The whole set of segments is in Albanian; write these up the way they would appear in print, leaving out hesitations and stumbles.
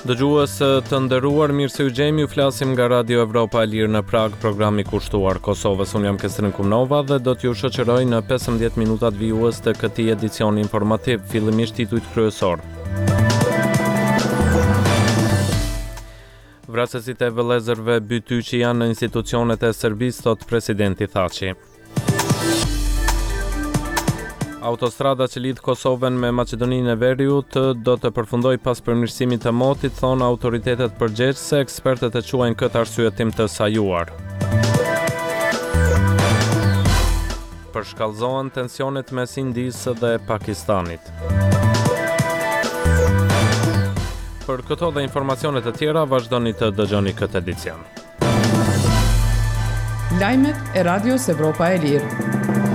Dëgjues të nderuar, mirë se u gjejmë, ju flasim nga Radio Evropa e Lirë në Prag, programi kushtuar Kosovës. Unë jam Kestrin Kumnova dhe do t'ju shoqëroj në 15 minutat vijues të këtij edicioni informativ, fillimisht titujt kryesor. Vrasësit e vëllezërve Bytyqi janë në institucionet e Serbisë, thot presidenti Thaçi. Autostrada që lidh Kosovën me Maqedoninë e Veriut do të përfundoj pas përmirësimit të motit, thonë autoritetet përgjegjëse, ekspertët e quajnë këtë arsyetim të sajuar. Përshkallëzohen tensionet mes Indisë dhe Pakistanit. Për këto dhe informacione të tjera, vazhdoni të dëgjoni këtë edicion. Lajmet e Radios Evropa e Lirë.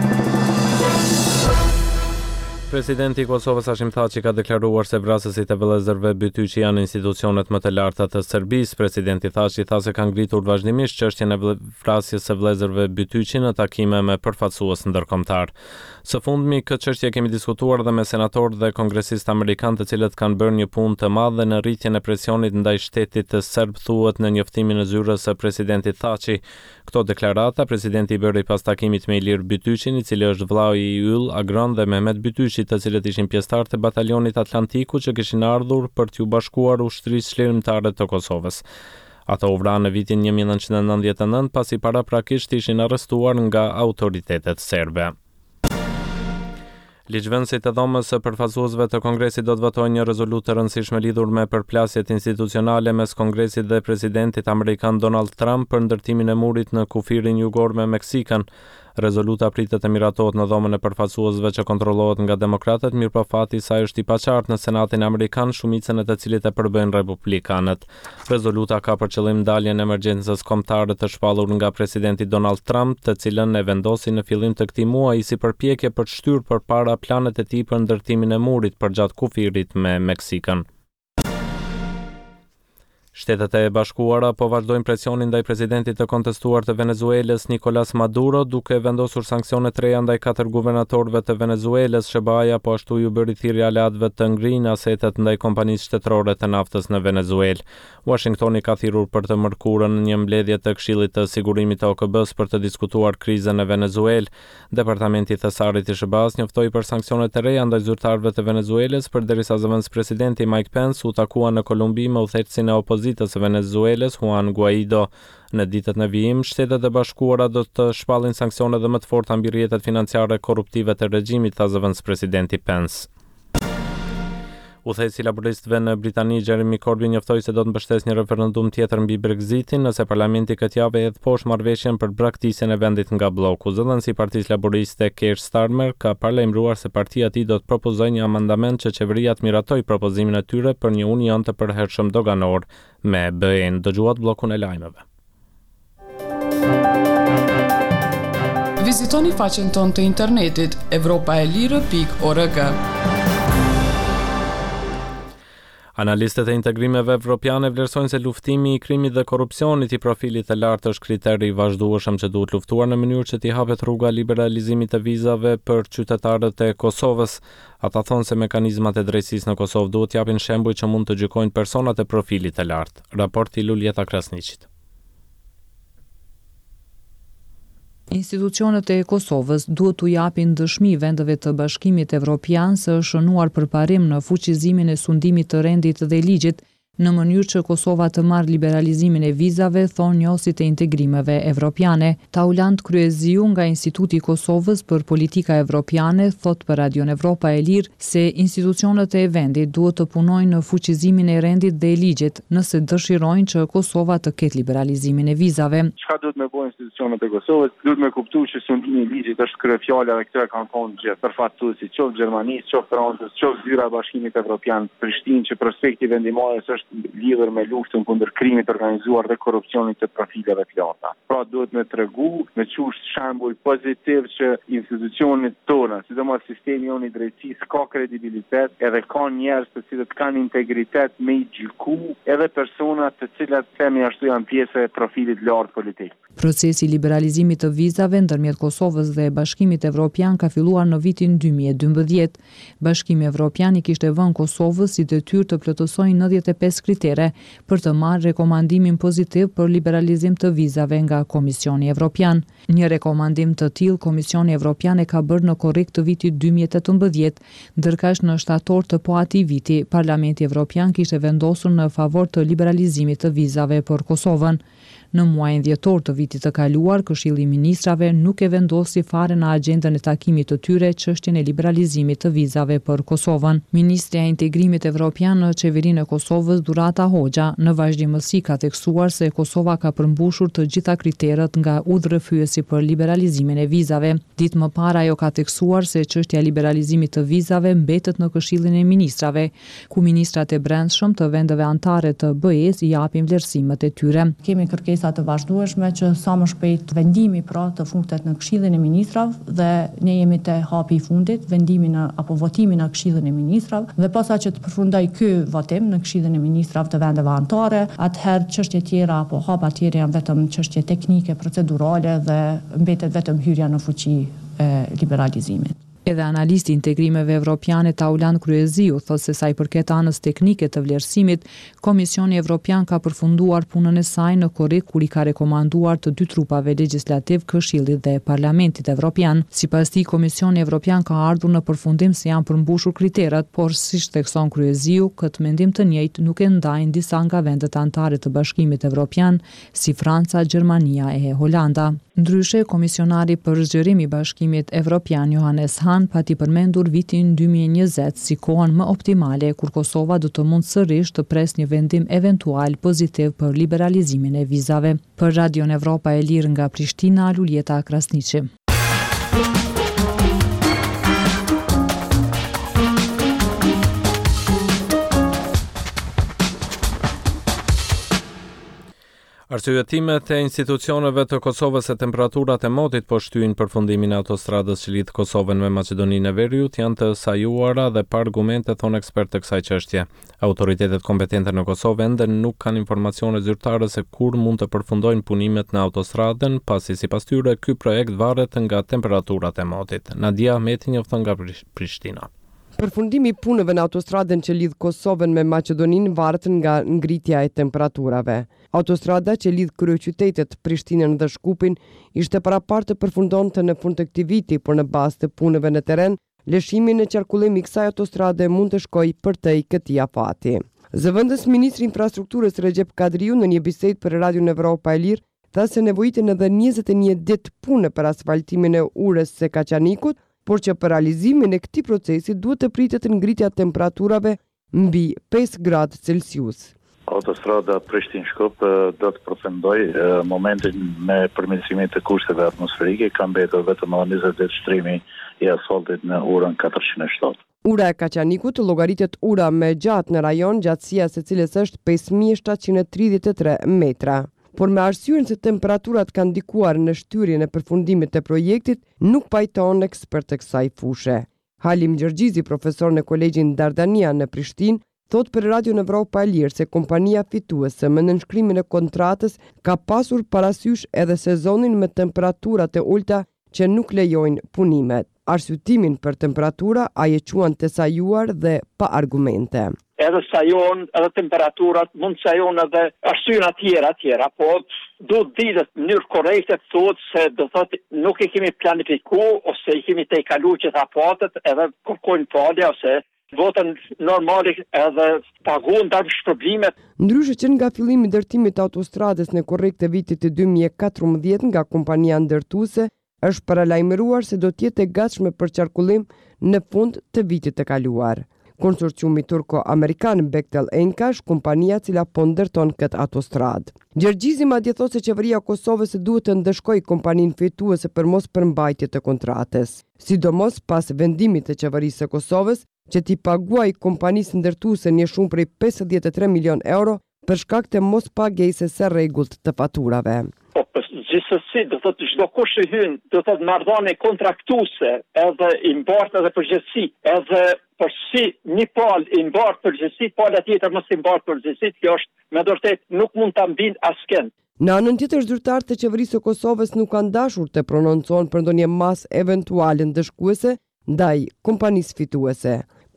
Presidenti i Kosovës Hashim Thaçi ka deklaruar se vrasësit e vëllezërve Bytyqi janë institucionet më të larta të Serbisë. Presidenti Thaçi tha se ka ngritur vazhdimisht çështjen e vrasjes së vëllezërve Bytyqi në takime me përfaqësues ndërkombëtar. Së fundmi këtë çështje kemi diskutuar dhe me senatorë dhe kongresistë amerikanë, të cilët kanë bërë një punë të madhe në rritjen e presionit ndaj shtetit të serb, thuhet në njoftimin e zyrës së presidentit Thaçi. Këto deklarata presidenti i bëri pas takimit me Ilir Bytyqin, i cili është vllau i yll Agron dhe Mehmet Bytyqi, të cilët ishin pjesëtar të batalionit Atlantiku që kishin ardhur për t'u bashkuar ushtrisë çlirimtare të Kosovës. Ato u vranë në vitin 1999 pasi paraprakisht ishin arrestuar nga autoritetet serbe. Ligjvënësit e dhomës së përfaqësuesve të Kongresit do të votojnë një rezolutë të rëndësishme lidhur me përplasjet institucionale mes Kongresit dhe presidentit amerikan Donald Trump për ndërtimin e murit në kufirin jugor me Meksikën. Rezoluta pritet të miratohet në dhomën e përfaqësuesve që kontrollohet nga demokratët, mirëpo fati i saj është i paqartë në Senatin amerikan, shumicën e të cilit e përbëjnë republikanët. Rezoluta ka për qëllim ndaljen e emergjencës kombëtare të shpallur nga presidenti Donald Trump, të cilën e vendosi në fillim të këtij muaji si përpjekje për të shtyrë përpara planet e tij për ndërtimin e murit përgjatë kufirit me Meksikën. Shtetet e Bashkuara po vazhdojnë presionin ndaj presidentit të kontestuar të Venezuelës Nicolas Maduro, duke vendosur sanksione të reja ndaj 4 guvernatorëve të Venezuelës. SBA po ashtu ju bëri thirrje aleatëve të ngrinë asetet ndaj kompanisë shtetërore të naftës në Venezuelë. Washingtoni ka thirrur për të mërkurën në një mbledhje të Këshillit të Sigurimit të OKB-s për të diskutuar krizën në Venezuelë. Departamenti i thesarit i SBA-s njoftoi për sanksione të reja ndaj zyrtarëve të Venezuelës përderisa zëvendës presidenti Mike Pence u takua në Kolumbi me udhëheqësin e opozitës së Venezuelës Juan Guaido. Në ditët në vijim, Shtetet e Bashkuara do të shpallin sanksione dhe më të forta mbi rrjetet financiare korruptive të regjimit, tha zëvendës presidenti Pence. Udhëheqësi laboristëve në Britani Jeremy Corbyn njoftoi se do të mbështesë një referendum tjetër mbi Brexitin nëse parlamenti këtë javë hedh poshtë marrëveshjen për braktisjen e vendit nga bloku. Zëdhënësi i Partisë Laboriste Keir Starmer ka paralajmëruar se partia e tij do të propozojë një amandament që qeveria të miratoj propozimin e tyre për një union të përhershëm doganor me BE-n. Dëgjuat bllokun e lajmeve. Vizitoni faqen tonë të internetit europaelire.org. Analistët e integrimeve evropiane vlerësojnë se luftimi i krimit dhe korrupsionit i profilit të lartë është kriteri i vazhdueshëm që duhet luftuar në mënyrë që t'i hapet rruga liberalizimit të vizave për qytetarët e Kosovës. Ata thonë se mekanizmat e drejtësisë në Kosovë duhet t'japin shembuj që mund të gjykojnë personat e profilit të lartë. Raporti Luljeta Krasniqit. Institucionet e Kosovës duhet t'u japin dëshmi vendeve të Bashkimit Evropian se është shënuar për parim në fuqizimin e sundimit të rendit dhe ligjit në mënyrë që Kosova të marrë liberalizimin e vizave, thonë njohësit e integrimeve evropiane. Taulant Kryeziu nga Instituti i Kosovës për Politika Evropiane thot për Radion Evropa e Lirë se institucionet e vendit duhet të punojnë në fuqizimin e rendit dhe ligjit nëse dëshirojnë që Kosova të ketë liberalizimin e vizave. Çka duhet me bëjnë institucionet e Kosovës? Duhet me kuptu që sundimi i ligjit është kryefjala dhe këtyre kanë thonë gjithë përfaqësuesi, qoftë Gjermanisë, qoftë Francës, qoftë zyra e Bashkimit Evropian, Prishtinë, që prospekti vendimmarrjes është lidhur me luftën kundër krimit organizuar dhe korrupsionit të profileve të larta. Pra duhet me tregu, me qush shembull pozitiv që institucionet tona, sidomos sistemi jonë i drejtësisë ka kredibilitet, edhe ka njerëz të cilët kanë integritet me i gjyku, edhe persona të cilat themi ashtu janë pjesë e profilit lartë politik. Procesi i liberalizimit të vizave ndërmjet Kosovës dhe Bashkimit Evropian ka filluar në vitin 2012. Bashkimi Evropian i kishte vënë Kosovës si detyrë të plotësojë 5 kritere për të marrë rekomandimin pozitiv për liberalizim të vizave nga Komisioni Evropian. Një rekomandim të tillë Komisioni Evropian e ka bërë në korrik të vitit 2018, ndërkaq në shtator të po atij viti Parlamenti Evropian kishte vendosur në favor të liberalizimit të vizave për Kosovën. Në muajin dhjetor të vitit të kaluar, Këshilli i Ministrave nuk e vendosi fare në agjendën e takimit të tyre çështjen e liberalizimit të vizave për Kosovën. Ministrja e Integrimit Evropian në qeverinë e Kosovës, Durata Hoxha, në vazhdimësi ka theksuar se Kosova ka përmbushur të gjitha kriteret nga udhërrëfyesi për liberalizimin e vizave. Ditë më parë ajo ka theksuar se çështja e liberalizimit të vizave mbetet në Këshillin e Ministrave, ku ministrat e brendshëm të vendeve anëtare të BE-s i japin vlerësimet e tyre. Kemi kërkesa të vazhdueshme që sa më shpejt vendimi pra të futet në Këshillin e Ministrave dhe ne jemi te hapi i fundit, vendimin apo votimin në Këshillin e Ministrave dhe posaçë të përfundoj ky votim në Këshillin e Ministrave të vendeve anëtare, atëherë çështje tjera apo hapa tjera janë vetëm çështje teknike, procedurale dhe mbetet vetëm hyrja në fuqi e liberalizimit. Edhe analisti i integrimeve evropiane Tauland Kryeziu thotë se sa i përket anës teknike të vlerësimit, Komisioni Evropian ka përfunduar punën e saj në korrik kur i ka rekomanduar të dy trupave legjislativ, Këshillit dhe Parlamentit Evropian. Sipas tij, Komisioni Evropian ka ardhur në përfundim se janë përmbushur kriteret, por siç thekson Kryeziu, këtë mendim të njëjtë nuk e ndajnë disa nga vendet anëtare të Bashkimit Evropian, si Franca, Gjermania e Holanda. Ndryshe, komisionari për zgjerim i Bashkimit Evropian Johannes Hahn pati përmendur vitin 2020 si kohën më optimale kur Kosova do të mund sërish të pres një vendim eventual pozitiv për liberalizimin e vizave. Për Radion Evropa e Lirë nga Prishtina, Luljeta Krasniqi. Arsyetimet e institucioneve të Kosovës e temperaturat e motit po shtyjnë përfundimin e autostradës që lidh Kosovën me Maqedoninë e Veriut janë të sajuara dhe pa argumente, thon ekspertë të kësaj çështje. Autoritetet kompetente në Kosovë ende nuk kanë informacione zyrtare se kur mund të përfundojnë punimet në autostradën, pasi sipas tyre ky projekt varet nga temperaturat e motit. Nadia Ahmeti njofton nga Prishtina. Përfundimi i punëve në autostradën që lidh Kosovën me Maqedoninë varet nga ngritja e temperaturave. Autostrada që lidh kryeqytetet Prishtinën dhe Shkupin ishte parapartë të përfundonte në fund të këtij viti, por në bazë të punëve në terren, lëshimi në qarkullim i kësaj autostrade mund të shkojë përtej këtij afati. Zëvendës ministri i infrastrukturës Recep Kadriu në një bisedë për Radion Evropa e Lirë tha se nevojiten edhe 21 ditë pune për asfaltimin e urës së Kaçanikut, por që për realizimin e këtij procesi duhet të pritet ngritja e temperaturave mbi 5 gradë Celsius. Autostrada Prishtinë-Shkup do të përfundoj momentin me përmirësimin të kushteve atmosferike, ka mbetur vetëm 20 ditë shtrimi i asfaltit në urën 407. Ura e Kaçanikut llogaritet ura më gjatë në rajon, gjatësia së cilës është 5733 metra. Por me arsyeën se temperaturat kanë ndikuar në shtyrjen e përfundimit të projektit, nuk pajton ekspert të kësaj fushe. Halim Gjergjizi, profesor në Kolegjin Dardania në Prishtinë, thot për Radion Evropa e Lirë se kompania fituese me nënshkrimin e kontratës ka pasur parasysh edhe sezonin me temperaturat e ulta që nuk lejojnë punimet. Arsyetimin për temperatura ai e quan të sajuar dhe pa argumente. Edhe sajon, edhe temperaturat, mund sajon edhe arsyena tjera, po duhet ditë në mënyrë korrekte thotë se do thotë nuk e kemi planifikuar ose i kemi tejkaluar gjitha patet, edhe kërkojnë falje ose votën normale edhe paguën ndaj shpërblimet. Ndryshe që nga fillimi i ndërtimit të autostradës në korrik të vitit të 2014 nga kompania ndërtuese, është paralajmëruar se do të jetë e gatshme për qarkullim në fund të vitit të kaluar. Konsorciumi turko-amerikan Bechtel Enka është kompania cila po ndërton këtë autostradë. Gjergjizi madje thotë se qeveria e Kosovës duhet të ndëshkojë kompaninë fituese për mos përmbajtje të kontratës, sidomos pas vendimit të qeverisë së Kosovës që t'i paguajë kompanisë ndërtuese një shumë prej 53 milion euro për shkak të mos pagesës së rregullt të faturave. Gjithsesi, do thotë çdo kush që hyn, do thotë marrëdhënie kontraktuese, edhe i mbartë edhe përgjegjësi, edhe për si një palë i mbartë përgjegjësi, pala tjetër mos i mbartë përgjegjësi, kjo është me vërtet nuk mund ta mbin askënd. Në anën tjetër, zyrtarët të qeverisë së Kosovës nuk kanë dashur të prononcojnë për ndonjë masë eventuale ndëshkuese ndaj kompanisë fituese.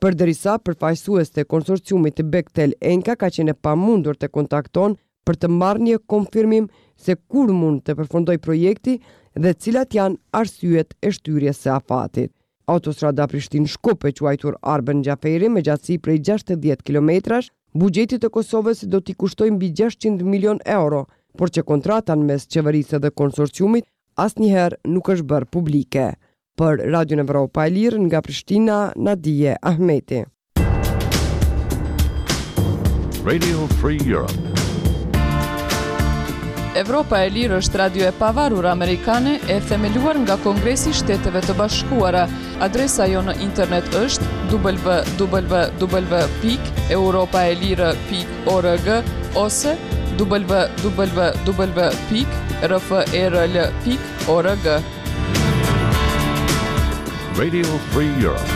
Përderisa përfaqësues të konsorciumit të Bechtel Enka ka qenë e pamundur të kontakton për të marrë një konfirmim se kur mund të përfundoj projekti dhe cilat janë arsyet e shtyrjes së afatit. Autostrada Prishtinë-Shkup, e quajtur Arben Xhaferi, me gjatësi prej 60 kilometrash, buxheti të Kosovës do t'i kushtoj mbi 600 milion euro, por që kontrata mes qeverisë dhe konsorciumit asnjëherë nuk është bërë publike. Për Radio Evropa e Lirë nga Prishtina, Nadije Ahmeti. Radio Free Europe. Evropa e Lirë është radio e pavarur amerikane e themeluar nga Kongresi i Shteteve të Bashkuara. Adresa jo në internet është www.europaelire.org ose www.rferl.org. Radio Free Europe.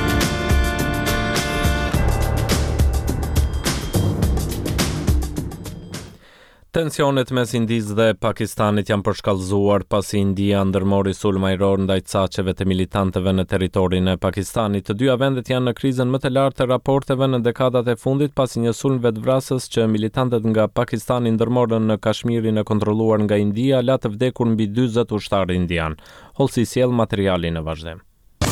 Tensionet mes Indisë dhe Pakistanit janë përshkallëzuar pasi India ndërmori sulm ajror ndaj cacheve të militantëve në territorin e Pakistanit. Të dyja vendet janë në krizën më të lartë të raporteve në dekadat e fundit pasi një sulm vetvrasës që militantët nga Pakistani ndërmorën në Kashmirin e kontrolluar nga India la të vdekur mbi 40 ushtarë indian. Holsi sjell materialin në vazhdim.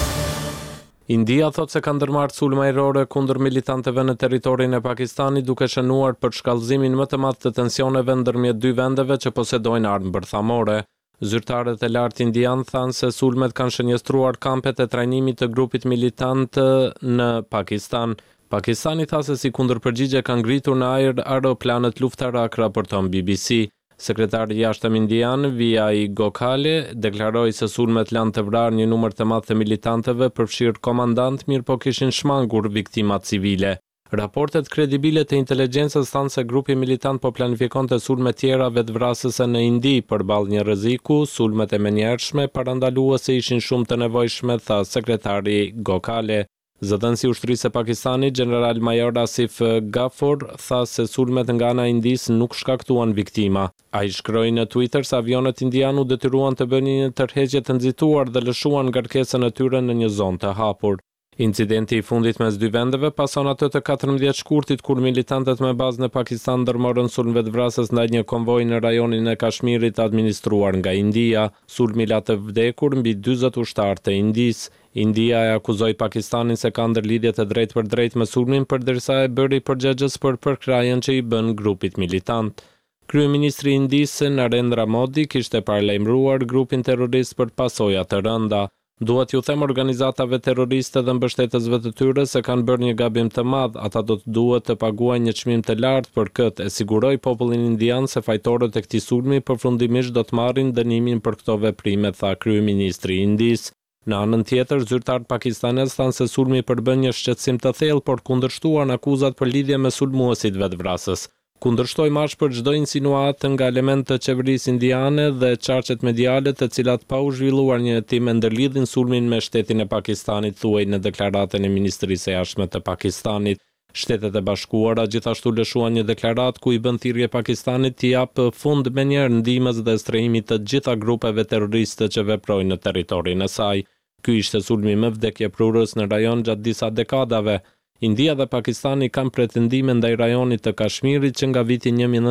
India thot se ka ndërmarrë sulm ajrore kundër militantëve në territorin e Pakistanit duke shënuar për shkallëzimin më të madh të tensioneve ndërmjet dy vendeve që posedojnë armë bërthamore. Zyrtarët e lartë indian thanë se sulmet kanë shënjestruar kampet e trajnimit të grupit militant në Pakistan. Pakistani tha se si kundërpërgjigje kanë ngritur në ajër aeroplanet luftarak, raporton BBC. Sekretari i jashtëm indian, Vijay Gokhale, deklaroi se sulmet lanë të vrarë një numër të madh të militantëve, përfshirë komandant, mirë po kishin shmangur viktimat civile. Raportet kredibile të inteligjencës thanë se grupi militant po planifikonte sulme tjera vetvrasëse në Indi përballë një rreziku, sulmet e menjëhershme parandaluese ishin shumë të nevojshme, tha sekretari Gokhale. Zëdhënësi i ushtrisë së Pakistanit, General Major Asif Ghafoor, tha se sulmet nga ana e Indisë nuk shkaktuan viktima. Ai shkroi në Twitter se avionet indian u detyruan të bënin një tërheqje të nxituar dhe lëshuan ngarkesën e tyre në një zonë të hapur. Incidenti i fundit mes dy vendeve pason atë të 14 shkurtit kur militantët me bazë në Pakistan ndërmorën sulm vetvrasës ndaj një konvoj në rajonin e Kashmirit administruar nga India. Sulmi la të vdekur mbi 40 ushtarë të Indisë. India e akuzoi Pakistanin se ka ndërlidhje të drejtë për drejtë me sulmin përderisa e bëri përgjegjës për përkrajën që i bën grupit militant. Kryeministri i Indisë Narendra Modi kishte paralajmëruar grupin terrorist për pasoja të rënda. Duhet ju them organizatave terroriste dhe mbështetësve të tyre se kanë bërë një gabim të madh, ata do të duhet të paguajnë një çmim të lartë për këtë, e siguroi popullin indian se fajtorët e këtij sulmi përfundimisht do të marrin dënimin për këto veprime, tha kryeministri i Indisë. Në anën tjetër, zyrtarët pakistanez thanë se sulmi përbën një shqetësim të thellë, por kundërshtuan akuzat për lidhje me sulmuesit vetvrasës. Kundërshtoi mash për çdo insinuatë nga element të qeverisë indiane dhe çarqet mediale të cilat pa u zhvilluar një hetim e ndërlidhin sulmin me shtetin e Pakistanit, thuaj në deklaratën e Ministrisë së Jashtme të Pakistanit. Shtetet e Bashkuara gjithashtu lëshuan një deklaratë ku i bën thirrje Pakistanit të japë fund menjëherë ndihmës dhe strehimit të gjitha grupeve terroriste që veprojnë në territorin e saj. Ky ishte sulmi më vdekjeprurës në rajon gjatë disa dekadave. India dhe Pakistani kanë pretendime ndaj rajonit të Kashmirit që nga viti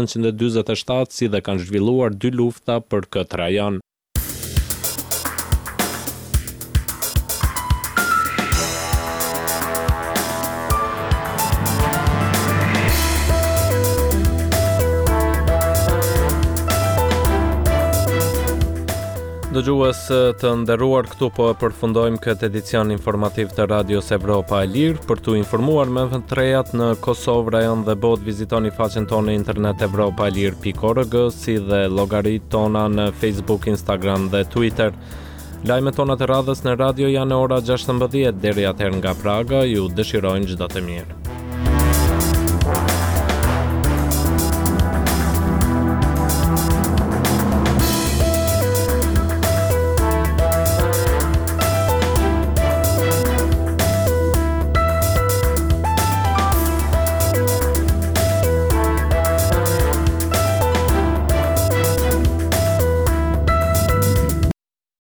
1947 si dhe kanë zhvilluar 2 lufta për këtë rajon. Dëgjues të nderuar, këtu po e përfundojmë këtë edicion informativ të Radios Evropa e Lirë. Për t'u informuar me më të rejat në Kosovë, rajon dhe botë, vizitoni faqen tonë në internet evropaelir.org, si dhe llogaritë tona në Facebook, Instagram dhe Twitter. Lajmet tona të radhës në radio janë në ora 16:00. Deri atëherë nga Praga ju dëshirojnë çdo të mirë.